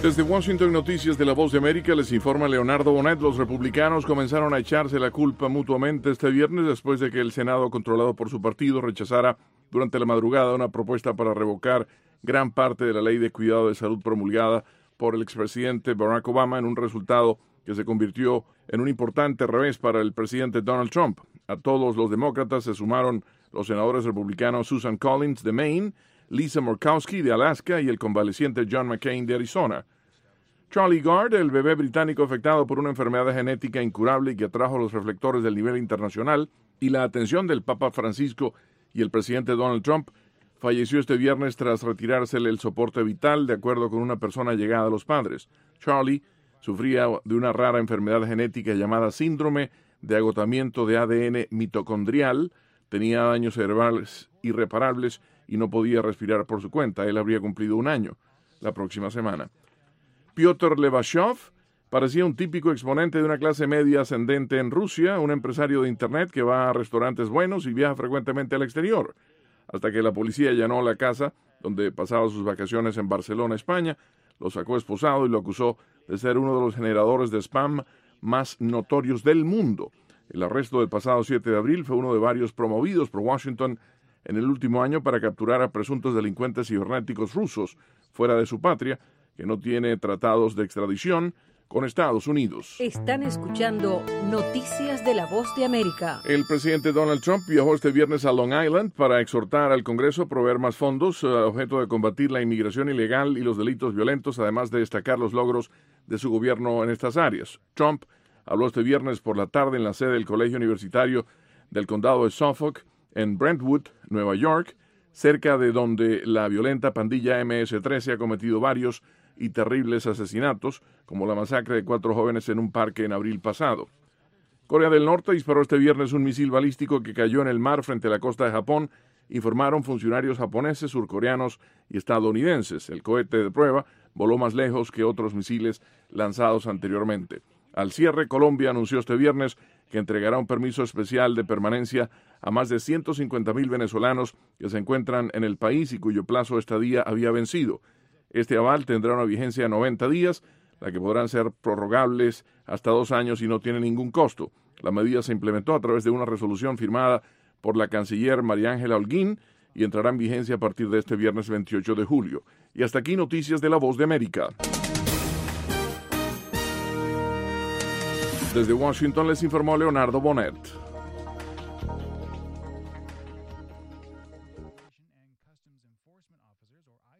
Desde Washington, Noticias de la Voz de América, les informa Leonardo Bonet. Los republicanos comenzaron a echarse la culpa mutuamente este viernes después de que el Senado, controlado por su partido, rechazara durante la madrugada una propuesta para revocar gran parte de la ley de cuidado de salud promulgada por el expresidente Barack Obama, en un resultado que se convirtió en un importante revés para el presidente Donald Trump. A todos los demócratas se sumaron los senadores republicanos Susan Collins de Maine, Lisa Murkowski de Alaska y el convaleciente John McCain de Arizona. Charlie Gard, el bebé británico afectado por una enfermedad genética incurable y que atrajo los reflectores del nivel internacional y la atención del Papa Francisco y el presidente Donald Trump, falleció este viernes tras retirársele el soporte vital, de acuerdo con una persona llegada a los padres. Charlie sufría de una rara enfermedad genética llamada síndrome de agotamiento de ADN mitocondrial, tenía daños cerebrales irreparables y no podía respirar por su cuenta. Él habría cumplido 1 año la próxima semana. Piotr Levashov parecía un típico exponente de una clase media ascendente en Rusia, un empresario de Internet que va a restaurantes buenos y viaja frecuentemente al exterior, hasta que la policía allanó la casa donde pasaba sus vacaciones en Barcelona, España, lo sacó esposado y lo acusó de ser uno de los generadores de spam más notorios del mundo. El arresto del pasado 7 de abril fue uno de varios promovidos por Washington en el último año para capturar a presuntos delincuentes cibernéticos rusos fuera de su patria, que no tiene tratados de extradición con Estados Unidos. Están escuchando Noticias de la Voz de América. El presidente Donald Trump viajó este viernes a Long Island para exhortar al Congreso a proveer más fondos a objeto de combatir la inmigración ilegal y los delitos violentos, además de destacar los logros de su gobierno en estas áreas. Trump habló este viernes por la tarde en la sede del Colegio Universitario del Condado de Suffolk, en Brentwood, Nueva York, cerca de donde la violenta pandilla MS-13 ha cometido varios y terribles asesinatos, como la masacre de 4 jóvenes en un parque en abril pasado. Corea del Norte disparó este viernes un misil balístico que cayó en el mar frente a la costa de Japón, informaron funcionarios japoneses, surcoreanos y estadounidenses. El cohete de prueba voló más lejos que otros misiles lanzados anteriormente. Al cierre, Colombia anunció este viernes que entregará un permiso especial de permanencia a más de 150,000 venezolanos que se encuentran en el país y cuyo plazo de estadía había vencido. Este aval tendrá una vigencia de 90 días, la que podrán ser prorrogables hasta 2 años y no tiene ningún costo. La medida se implementó a través de una resolución firmada por la canciller María Ángela Holguín y entrará en vigencia a partir de este viernes 28 de julio. Y hasta aquí Noticias de la Voz de América. Desde Washington les informó Leonardo Bonet.